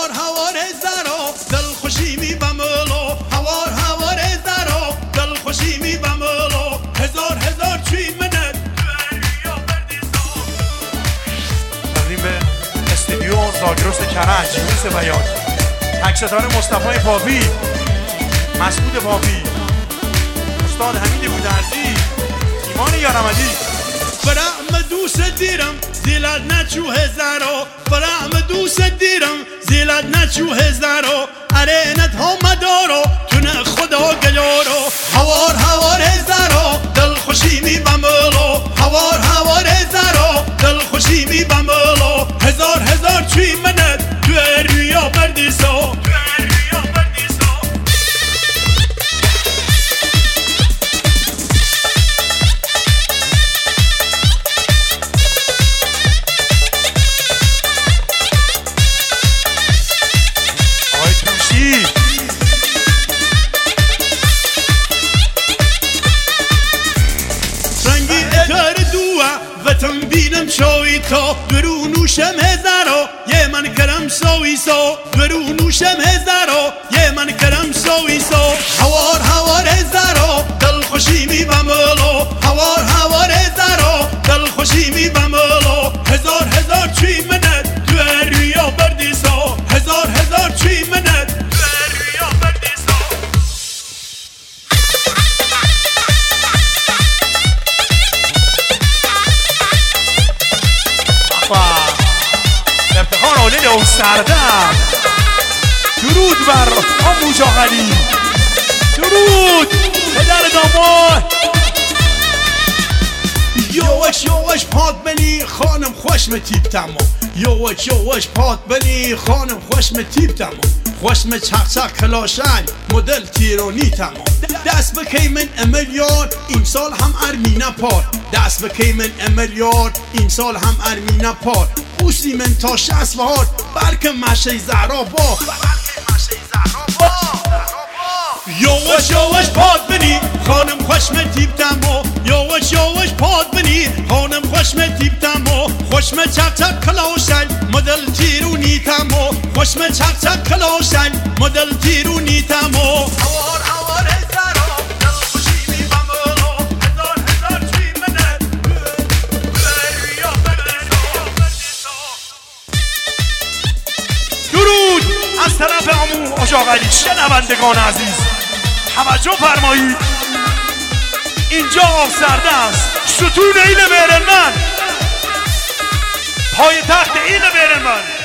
هوار زارو دل خوشی می بملو هوار زارو دل خوشی می بملو هزار چی منت تقدیم به استودیو زاگرس کرج یونس بیات تکستار مصطفی پاپی مسعود پاپی استاد حمید بودرزی ایمان یارمدی فرام دوست دیرم زیلاد نچو هزارو فرام دوست دیرم زیلاد نچو هزارو ارینت ها مدارو تونه خدا گلارو هوار هزارو دل خوشی می بملو هوار هزارو دل خوشی می بملو هزار چی منت تو رویا بردیسو بینم شوی تو برو نوشم هزارو یه من کرم سوی سو برو نوشم هزارو یه من کرم سوی سو هوار هزارو دل خوشی می بملو هوار هزارو دل خوشی می بملو هزار چی منت تو رویا بردیسو هزار چی منت تو رویا بردیسو افتخار آلین او سردم درود بر آموش آقلی درود پدر داماد یوش پاد بلی خانم خوشم تیب تمام یوش پاد بلی خانم خوشم تیب تمام خوشم چق کلاشن مدل تیرونی تمام دست بکی من امیلیار این سال هم ارمینا پار دست بکی من امیلیار این سال هم ارمینا پار بوسی من تا 60 بار برک مشه زهرا با یوش پاد بنی خانم خوشم تیب تمو یوش پاد بنی خانم خوشم تیب تمو خوشم چق کلاشن مدل تیرونی تمو خوشم چق کلاشن مدل تیرونی تمو هوار زارو دل خوشی می بملو هزار چی منت درود از طرف آمو آقلی شنوندگان عزیز توجه فرمایید اینجا آب سرده است ستون ایل بیرنمن پای تخت ایل بیرنمن